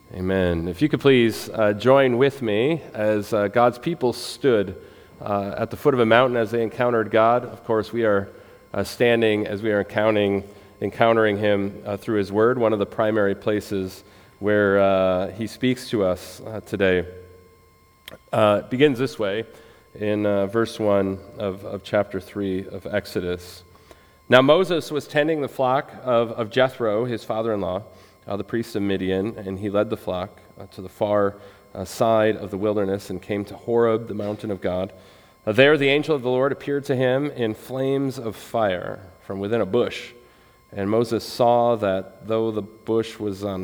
Amen. If you could please join with me as God's people stood at the foot of a mountain as they encountered God. Of course, we are standing as we are encountering Him through His Word, one of the primary places where He speaks to us today. It begins this way in verse 1 of chapter 3 of Exodus. Now Moses was tending the flock of Jethro, his father-in-law, the priest of Midian, and he led the flock to the far side of the wilderness and came to Horeb, the mountain of God. There the angel of the Lord appeared to him in flames of fire from within a bush. And Moses saw that though the bush was on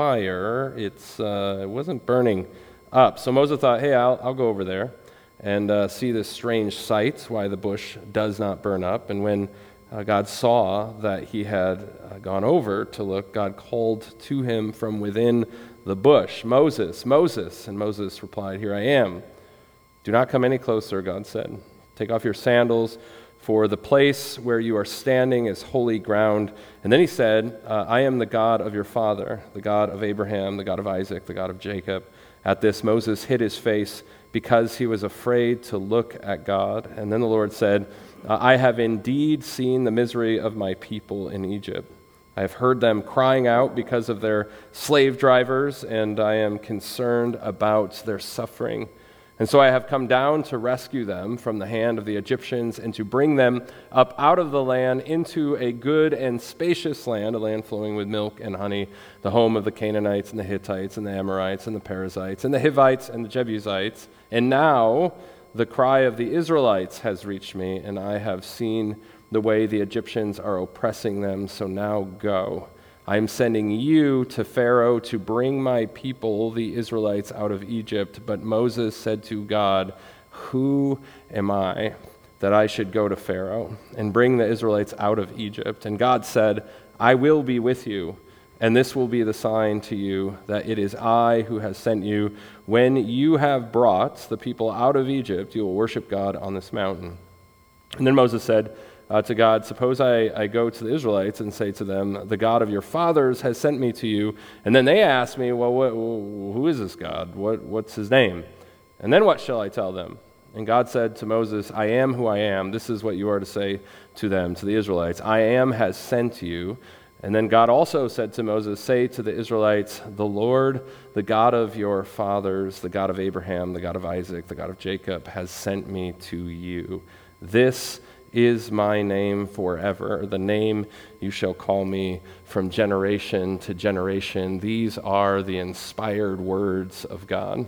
fire, it wasn't burning up. So Moses thought, hey, I'll go over there and see this strange sight, why the bush does not burn up. And when God saw that he had gone over to look, God called to him from within the bush, Moses, Moses. And Moses replied, here I am. Do not come any closer, God said. Take off your sandals, for the place where you are standing is holy ground. And then he said, I am the God of your father, the God of Abraham, the God of Isaac, the God of Jacob. At this, Moses hid his face because he was afraid to look at God. And then the Lord said, I have indeed seen the misery of my people in Egypt. I have heard them crying out because of their slave drivers, and I am concerned about their suffering. And so I have come down to rescue them from the hand of the Egyptians and to bring them up out of the land into a good and spacious land, a land flowing with milk and honey, the home of the Canaanites and the Hittites and the Amorites and the Perizzites and the Hivites and the Jebusites. And now the cry of the Israelites has reached me, and I have seen the way the Egyptians are oppressing them, so now go. I am sending you to Pharaoh to bring my people, the Israelites, out of Egypt. But Moses said to God, who am I that I should go to Pharaoh and bring the Israelites out of Egypt? And God said, I will be with you, and this will be the sign to you that it is I who has sent you. When you have brought the people out of Egypt, you will worship God on this mountain. And then Moses said to God, suppose I go to the Israelites and say to them, the God of your fathers has sent me to you. And then they ask me, well, who is this God? What's his name? And then what shall I tell them? And God said to Moses, I am who I am. This is what you are to say to them, to the Israelites. I am has sent you. And then God also said to Moses, say to the Israelites, the Lord, the God of your fathers, the God of Abraham, the God of Isaac, the God of Jacob, has sent me to you. This is my name forever, the name you shall call me from generation to generation. These are the inspired words of God.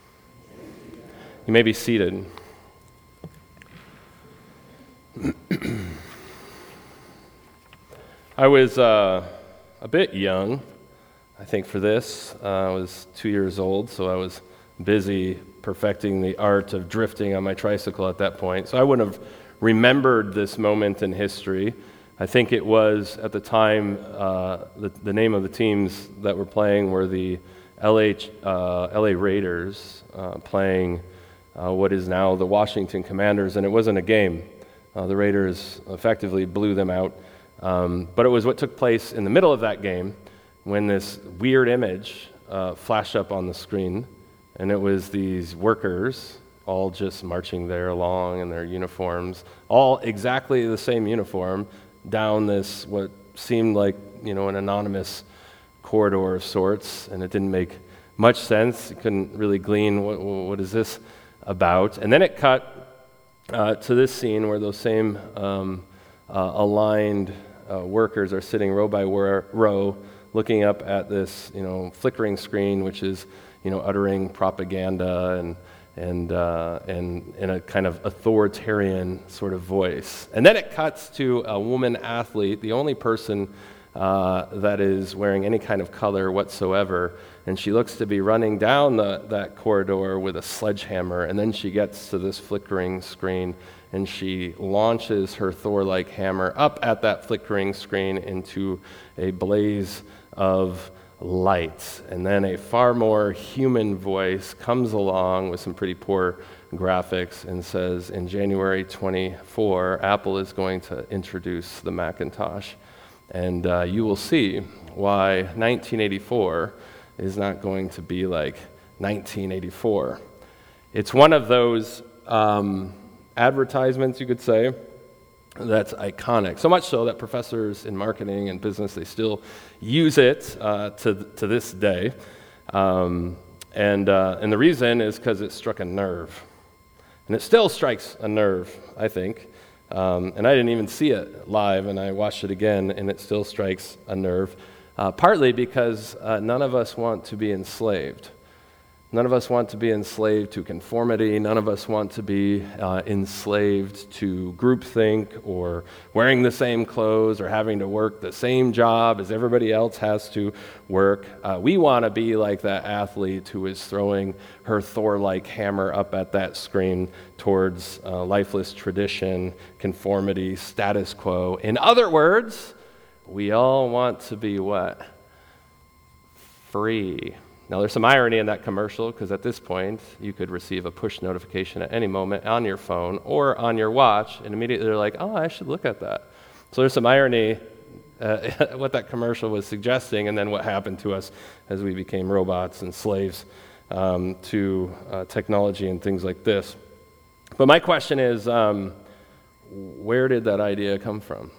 You may be seated. I was a bit young, I think, for this. I was 2 years old, so I was busy perfecting the art of drifting on my tricycle at that point. So I wouldn't have remembered this moment in history. I think it was, at the time, the name of the teams that were playing were the LA Raiders playing what is now the Washington Commanders, and it wasn't a game. The Raiders effectively blew them out. But it was what took place in the middle of that game when this weird image flashed up on the screen, and it was these workers all just marching there along in their uniforms, all exactly the same uniform, down this what seemed like, an anonymous corridor of sorts, and it didn't make much sense. You couldn't really glean what is this about. And then it cut to this scene where those same aligned workers are sitting row by row, looking up at this, flickering screen, which is, uttering propaganda and in a kind of authoritarian sort of voice. And then it cuts to a woman athlete, the only person that is wearing any kind of color whatsoever, and she looks to be running down that corridor with a sledgehammer, and then she gets to this flickering screen, and she launches her Thor-like hammer up at that flickering screen into a blaze of light. And then a far more human voice comes along with some pretty poor graphics and says, in January 24, Apple is going to introduce the Macintosh. And you will see why 1984 is not going to be like 1984. It's one of those advertisements, you could say, that's iconic. So much so that professors in marketing and business, they still use it to this day. And the reason is because it struck a nerve. And it still strikes a nerve, I think. And I didn't even see it live, and I watched it again, and it still strikes a nerve. Partly because none of us want to be enslaved. None of us want to be enslaved to conformity. None of us want to be enslaved to groupthink or wearing the same clothes or having to work the same job as everybody else has to work. We want to be like that athlete who is throwing her Thor-like hammer up at that screen towards lifeless tradition, conformity, status quo. In other words, we all want to be what? Free. Now, there's some irony in that commercial, because at this point, you could receive a push notification at any moment on your phone or on your watch, and immediately they're like, oh, I should look at that. So there's some irony what that commercial was suggesting, and then what happened to us as we became robots and slaves to technology and things like this. But my question is, where did that idea come from?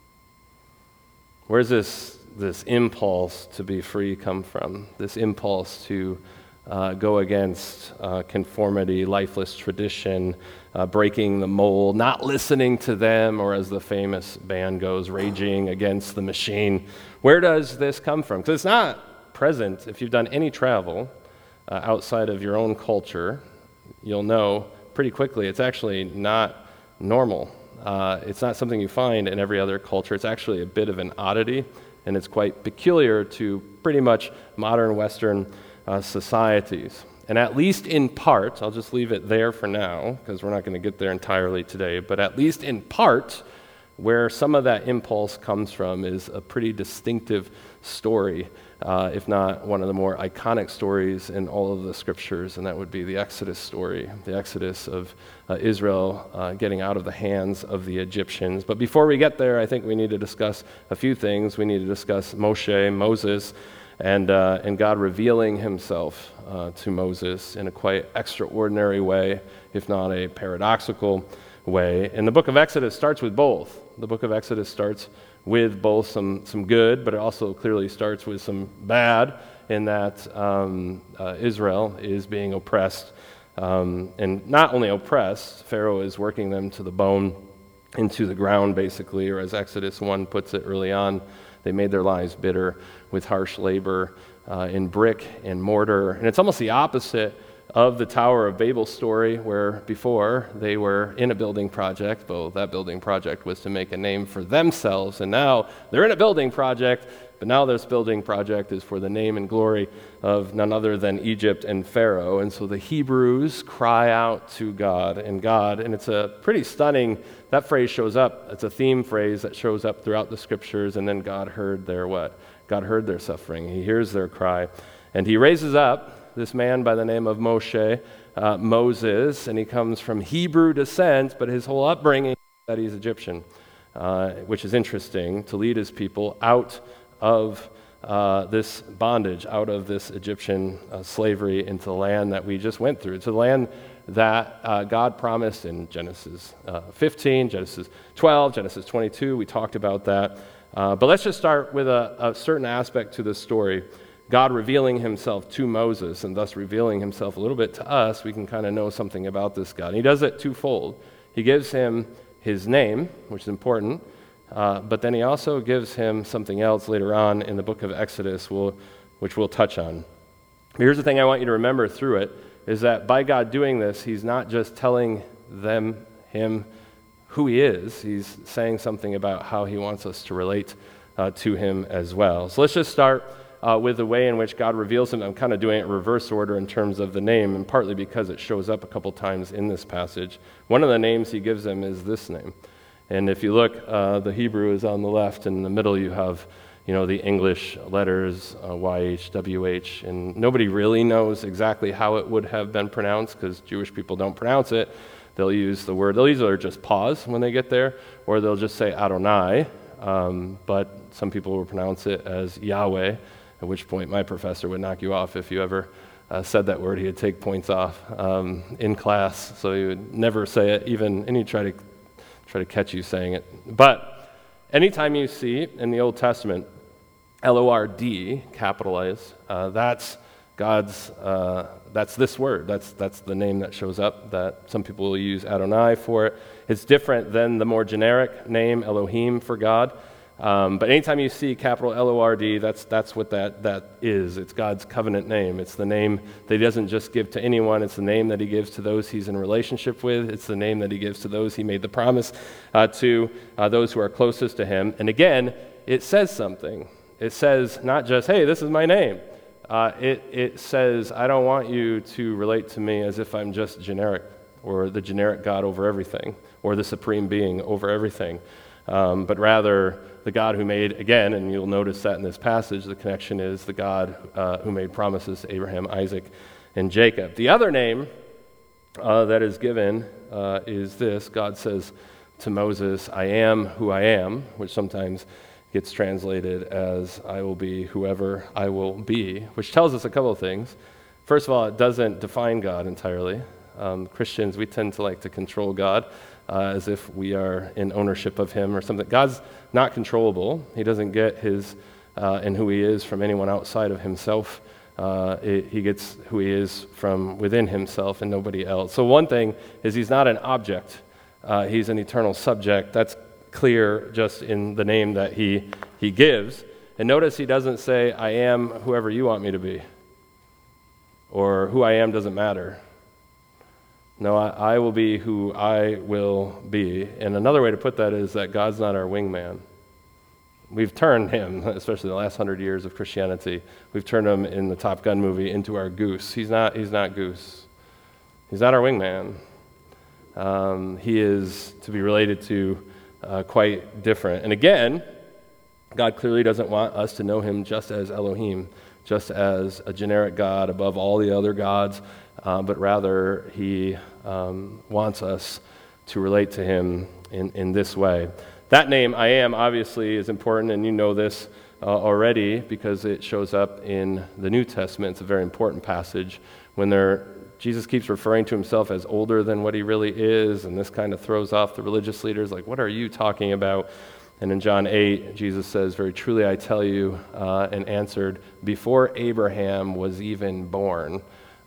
Where's this impulse to be free come from? This impulse to go against conformity, lifeless tradition, breaking the mold, not listening to them, or as the famous band goes, raging against the machine. Where does this come from? Because it's not present. If you've done any travel outside of your own culture, you'll know pretty quickly it's actually not normal. It's not something you find in every other culture. It's actually a bit of an oddity, and it's quite peculiar to pretty much modern Western societies. And at least in part, I'll just leave it there for now, because we're not going to get there entirely today, but at least in part, where some of that impulse comes from is a pretty distinctive story, if not one of the more iconic stories in all of the scriptures, and that would be the Exodus story, the Exodus of Israel getting out of the hands of the Egyptians. But before we get there, I think we need to discuss a few things. We need to discuss Moses, and God revealing himself to Moses in a quite extraordinary way, if not a paradoxical way. And the book of Exodus starts with both. The book of Exodus starts with both some good, but it also clearly starts with some bad, in that Israel is being oppressed. And not only oppressed, Pharaoh is working them to the bone, into the ground basically, or as Exodus 1 puts it early on, they made their lives bitter with harsh labor in brick and mortar. And it's almost the opposite of the Tower of Babel story, where before they were in a building project. Well, that building project was to make a name for themselves, and now they're in a building project, but now this building project is for the name and glory of none other than Egypt and Pharaoh. And so the Hebrews cry out to God, and it's a pretty stunning, that phrase shows up, it's a theme phrase that shows up throughout the scriptures, and then God heard their what? God heard their suffering. He hears their cry, and he raises up this man by the name of Moses, and he comes from Hebrew descent, but his whole upbringing is that he's Egyptian, which is interesting, to lead his people out of this bondage, out of this Egyptian slavery, into the land that we just went through, to the land that God promised in Genesis 15, Genesis 12, Genesis 22. We talked about that. But let's just start with a certain aspect to this story. God revealing himself to Moses, and thus revealing himself a little bit to us. We can kind of know something about this God. And he does it twofold. He gives him his name, which is important, but then he also gives him something else later on in the book of Exodus, which we'll touch on. But here's the thing I want you to remember through it, is that by God doing this, he's not just telling him who he is, he's saying something about how he wants us to relate to him as well. So let's just start with the way in which God reveals him. I'm kind of doing it in reverse order in terms of the name, and partly because it shows up a couple times in this passage. One of the names he gives him is this name. And if you look, the Hebrew is on the left, and in the middle you have, the English letters, YH, WH, and nobody really knows exactly how it would have been pronounced, because Jewish people don't pronounce it. They'll use the word, they'll either just pause when they get there, or they'll just say Adonai, but some people will pronounce it as Yahweh. at which point my professor would knock you off if you ever said that word. He would take points off in class, so he would never say it, and he'd try to catch you saying it. But anytime you see in the Old Testament Lord, capitalized, that's God's, that's this word. That's the name that shows up, that some people will use Adonai for it. It's different than the more generic name Elohim for God. But anytime you see capital Lord, that's what that is. It's God's covenant name. It's the name that he doesn't just give to anyone. It's the name that he gives to those he's in relationship with. It's the name that he gives to those he made the promise to, those who are closest to him. And again, it says something. It says not just, hey, this is my name. It says, I don't want you to relate to me as if I'm just generic, or the generic God over everything, or the supreme being over everything. But rather the God who made, again, and you'll notice that in this passage, the connection is the God who made promises to Abraham, Isaac, and Jacob. The other name that is given is this. God says to Moses, I am who I am, which sometimes gets translated as I will be whoever I will be, which tells us a couple of things. First of all, it doesn't define God entirely. Christians, we tend to like to control God as if we are in ownership of him or something. God's not controllable. He doesn't get his and who he is from anyone outside of himself. He gets who he is from within himself and nobody else. So one thing is he's not an object. He's an eternal subject. That's clear just in the name that he gives. And notice he doesn't say, I am whoever you want me to be, or who I am doesn't matter. No, I will be who I will be. And another way to put that is that God's not our wingman. We've turned him, especially the last 100 years of Christianity, we've turned him in the Top Gun movie into our goose. He's not Goose. He's not our wingman. He is to be related to quite different. And again, God clearly doesn't want us to know him just as Elohim, just as a generic God above all the other gods, but rather he wants us to relate to him in this way. That name, I am, obviously is important, and you know this already because it shows up in the New Testament. It's a very important passage when Jesus keeps referring to himself as older than what he really is, and this kind of throws off the religious leaders, like, what are you talking about? And in John 8, Jesus says, very truly I tell you, and answered, before Abraham was even born,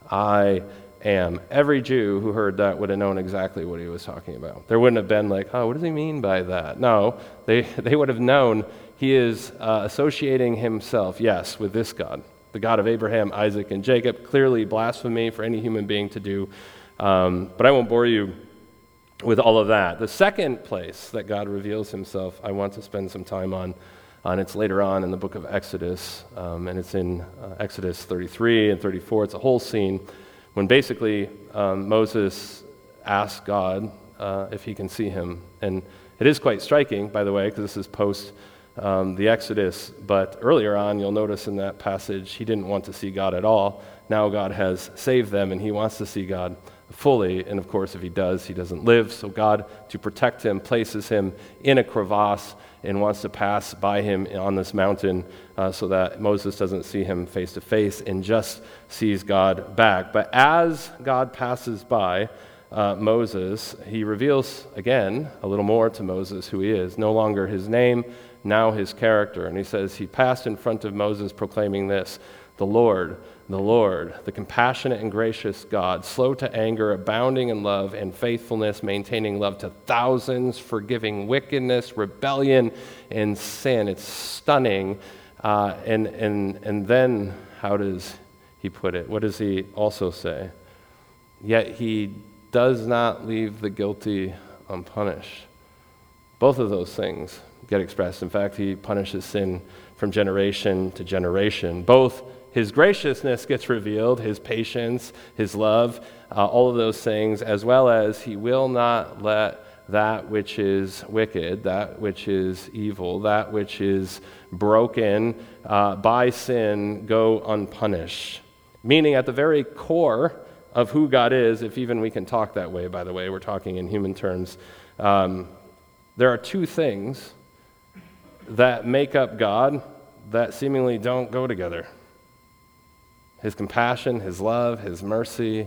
I am. Every Jew who heard that would have known exactly what he was talking about. There wouldn't have been like, oh, what does he mean by that? No, they would have known he is associating himself, yes, with this God, the God of Abraham, Isaac, and Jacob. Clearly blasphemy for any human being to do, but I won't bore you with all of that. The second place that God reveals himself, I want to spend some time on. It's later on in the book of Exodus, and it's in Exodus 33 and 34. It's a whole scene when basically Moses asks God if he can see him. And it is quite striking, by the way, because this is post the Exodus, but earlier on, you'll notice in that passage, he didn't want to see God at all. Now God has saved them, and he wants to see God fully, and of course, if he does, he doesn't live. So God, to protect him, places him in a crevasse and wants to pass by him on this mountain so that Moses doesn't see him face to face and just sees God back. But as God passes by Moses, he reveals again a little more to Moses who he is. No longer his name, now his character. And he says, he passed in front of Moses proclaiming this, the Lord, the compassionate and gracious God, slow to anger, abounding in love and faithfulness, maintaining love to thousands, forgiving wickedness, rebellion, and sin. It's stunning. And then how does he put it? What does he also say? Yet he does not leave the guilty unpunished. Both of those things get expressed. In fact, he punishes sin from generation to generation. Both his graciousness gets revealed, his patience, his love, all of those things, as well as he will not let that which is wicked, that which is evil, that which is broken by sin go unpunished. Meaning at the very core of who God is, if even we can talk that way, by the way, we're talking in human terms, there are two things that make up God that seemingly don't go together. His compassion, his love, his mercy,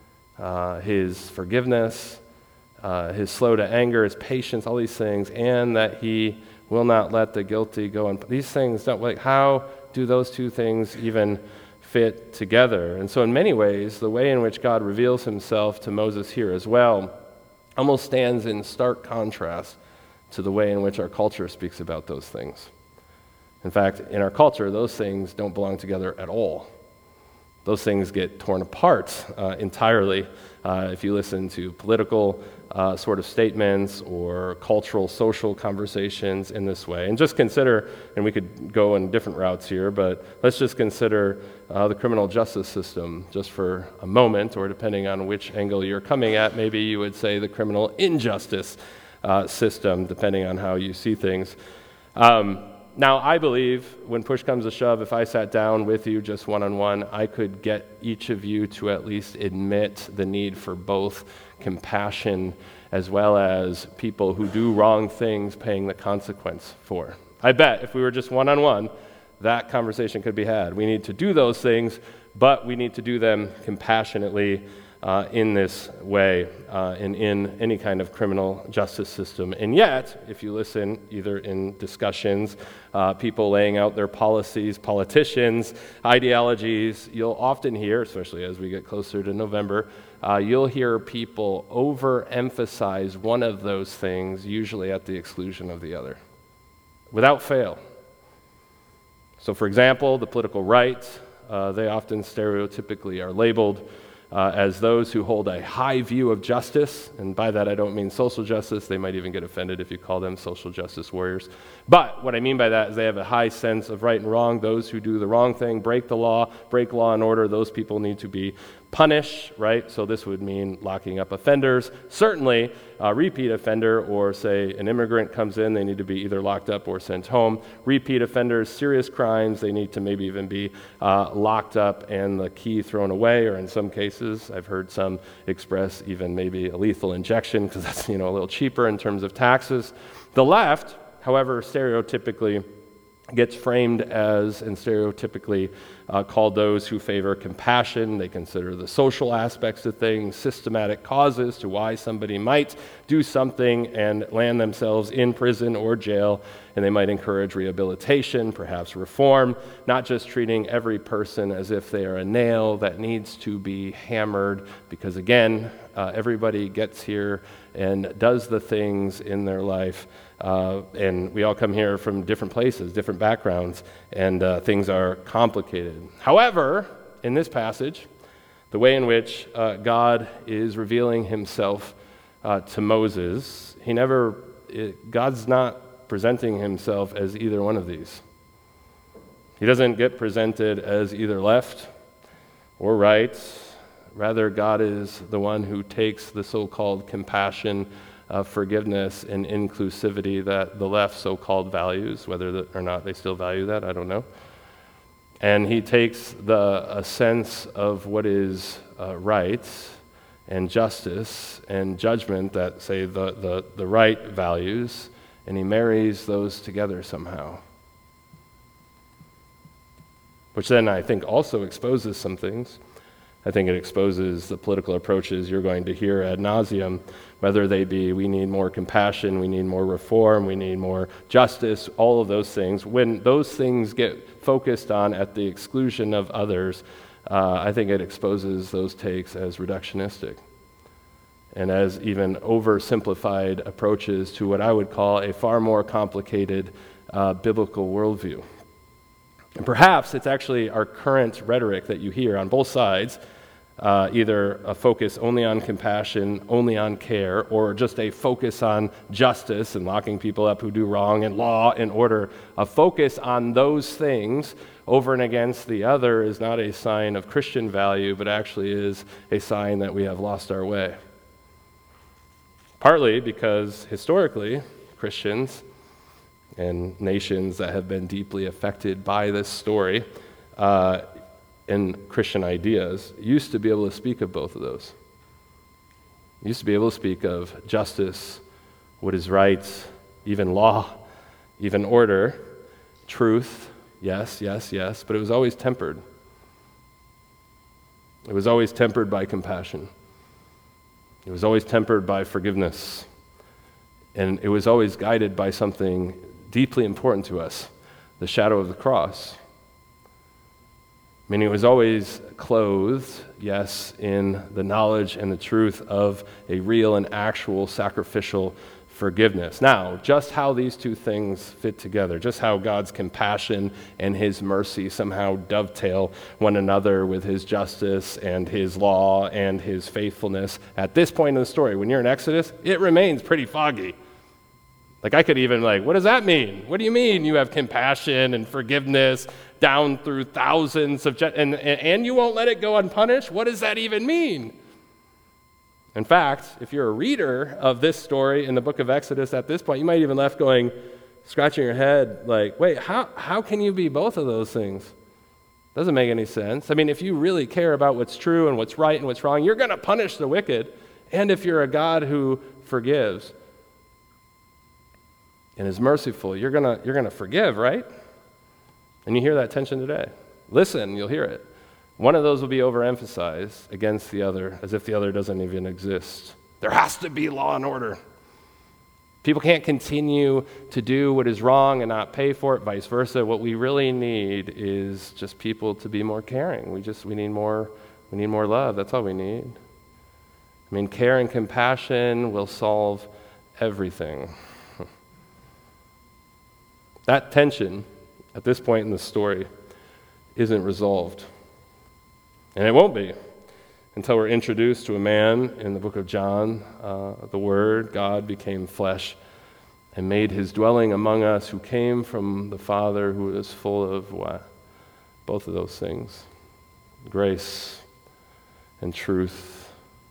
his forgiveness, his slow to anger, his patience, all these things, and that he will not let the guilty go. And these things don't, like, how do those two things even fit together? And so in many ways, the way in which God reveals himself to Moses here as well almost stands in stark contrast to the way in which our culture speaks about those things. In fact, in our culture, those things don't belong together at all. Those things get torn apart entirely if you listen to political sort of statements or cultural, social conversations in this way. And just consider, and we could go in different routes here, but let's just consider the criminal justice system just for a moment, or depending on which angle you're coming at, maybe you would say the criminal injustice system, depending on how you see things. Now, I believe when push comes to shove, if I sat down with you just one-on-one, I could get each of you to at least admit the need for both compassion as well as people who do wrong things paying the consequence for. I bet if we were just one-on-one, that conversation could be had. We need to do those things, but we need to do them compassionately in this way and in any kind of criminal justice system. And yet, if you listen either in discussions, people laying out their policies, politicians, ideologies, you'll often hear, especially as we get closer to November, you'll hear people overemphasize one of those things, usually at the exclusion of the other, without fail. So for example, the political right, they often stereotypically are labeled as those who hold a high view of justice, and by that I don't mean social justice. They might even get offended if you call them social justice warriors. But what I mean by that is they have a high sense of right and wrong. Those who do the wrong thing, break the law, break law and order, those people need to be punished, right? So this would mean locking up offenders. Certainly, a repeat offender, or say an immigrant comes in, they need to be either locked up or sent home. Repeat offenders, serious crimes, they need to maybe even be locked up and the key thrown away, or in some cases, I've heard some express even maybe a lethal injection, because that's, a little cheaper in terms of taxes. The left, however, stereotypically gets framed as, and stereotypically called those who favor compassion. They consider the social aspects of things, systematic causes to why somebody might do something and land themselves in prison or jail, and they might encourage rehabilitation, perhaps reform, not just treating every person as if they are a nail that needs to be hammered, because again, everybody gets here and does the things in their life, and we all come here from different places, different backgrounds, and things are complicated. However, in this passage, the way in which God is revealing himself to Moses, God's not presenting himself as either one of these. He doesn't get presented as either left or right. Rather, God is the one who takes the so-called compassion, forgiveness, and inclusivity that the left so-called values, whether or not they still value that, I don't know. And he takes a sense of what is right and justice and judgment that, say, the right values, and he marries those together somehow. Which then I think also exposes some things. I think it exposes the political approaches you're going to hear ad nauseum, whether they be we need more compassion, we need more reform, we need more justice, all of those things. When those things get focused on at the exclusion of others, I think it exposes those takes as reductionistic and as even oversimplified approaches to what I would call a far more complicated biblical worldview. And perhaps it's actually our current rhetoric that you hear on both sides, either a focus only on compassion, only on care, or just a focus on justice and locking people up who do wrong and law and order. A focus on those things over and against the other is not a sign of Christian value, but actually is a sign that we have lost our way. Partly because historically, Christians and nations that have been deeply affected by this story and Christian ideas used to be able to speak of both of those. Used to be able to speak of justice, what is right, even law, even order, truth, Yes, yes, yes, but it was always tempered. It was always tempered by compassion. It was always tempered by forgiveness. And it was always guided by something deeply important to us, the shadow of the cross. Meaning it was always clothed, yes, in the knowledge and the truth of a real and actual sacrificial forgiveness. Now, just how these two things fit together, just how God's compassion and his mercy somehow dovetail one another with his justice and his law and his faithfulness, at this point in the story, when you're in Exodus, it remains pretty foggy. Like I could even what does that mean? What do you mean you have compassion and forgiveness down through thousands of, and you won't let it go unpunished? What does that even mean? In fact, if you're a reader of this story in the book of Exodus at this point, you might even left going, scratching your head, like, wait, how can you be both of those things? Doesn't make any sense. I mean, if you really care about what's true and what's right and what's wrong, you're going to punish the wicked. And if you're a God who forgives and is merciful, you're gonna forgive, right? And you hear that tension today. Listen, you'll hear it. One of those will be overemphasized against the other, as if the other doesn't even exist. There has to be law and order. People can't continue to do what is wrong and not pay for it, vice versa. What we really need is just people to be more caring. We need more love. That's all we need. I mean, care and compassion will solve everything. That tension, at this point in the story, isn't resolved. And it won't be until we're introduced to a man in the book of John. The Word, God, became flesh and made his dwelling among us, who came from the Father, who is full of what? Both of those things. Grace and truth,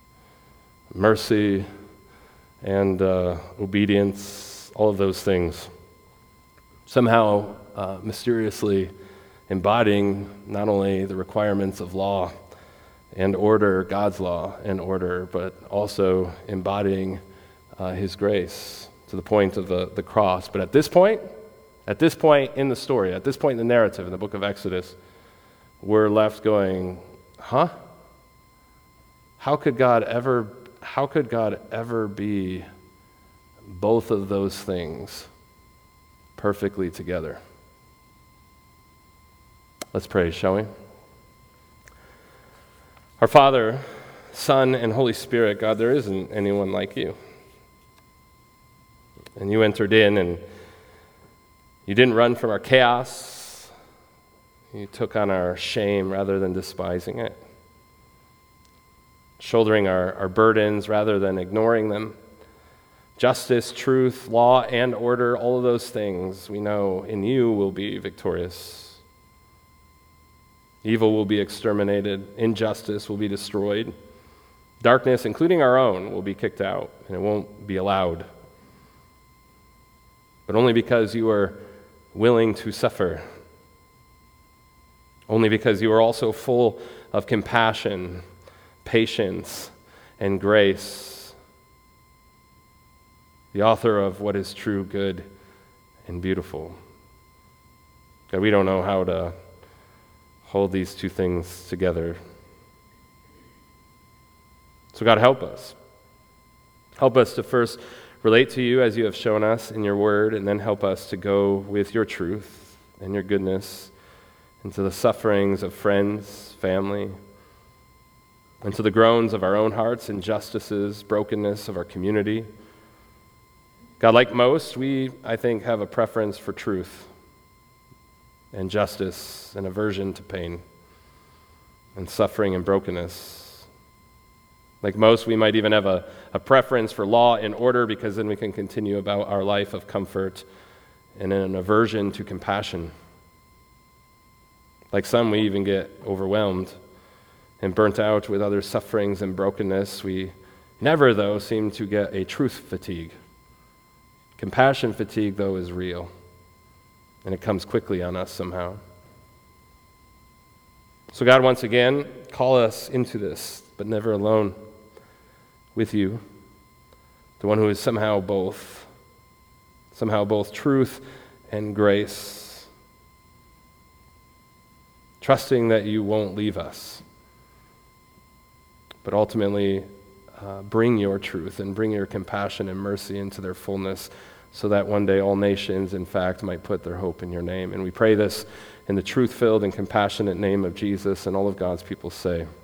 mercy and obedience, all of those things. Somehow, mysteriously embodying not only the requirements of law and order, God's law and order, but also embodying his grace to the point of the cross. But at this point in the story, at this point in the narrative in the book of Exodus, we're left going, huh? How could God ever be both of those things perfectly together? Let's pray, shall we? Our Father, Son, and Holy Spirit, God, there isn't anyone like you. And you entered in and you didn't run from our chaos. You took on our shame rather than despising it. Shouldering our burdens rather than ignoring them. Justice, truth, law, and order, all of those things we know in you will be victorious. Evil will be exterminated. Injustice will be destroyed. Darkness, including our own, will be kicked out, and it won't be allowed. But only because you are willing to suffer. Only because you are also full of compassion, patience, and grace. The author of what is true, good, and beautiful. God, we don't know how to hold these two things together. So God, help us. Help us to first relate to you as you have shown us in your word, and then help us to go with your truth and your goodness into the sufferings of friends, family, into the groans of our own hearts, injustices, brokenness of our community. God, like most, we, I think, have a preference for truth and justice and aversion to pain and suffering and brokenness. Like most, we might even have a preference for law and order, because then we can continue about our life of comfort, and an aversion to compassion. Like some, we even get overwhelmed and burnt out with other sufferings and brokenness. We never, though, seem to get a truth fatigue. Compassion fatigue, though, is real, and it comes quickly on us somehow. So God, once again, call us into this, but never alone, with you, the one who is somehow both truth and grace. trusting that you won't leave us. But ultimately, bring your truth and bring your compassion and mercy into their fullness, so that one day all nations, in fact, might put their hope in your name. And we pray this in the truth-filled and compassionate name of Jesus, and all of God's people say,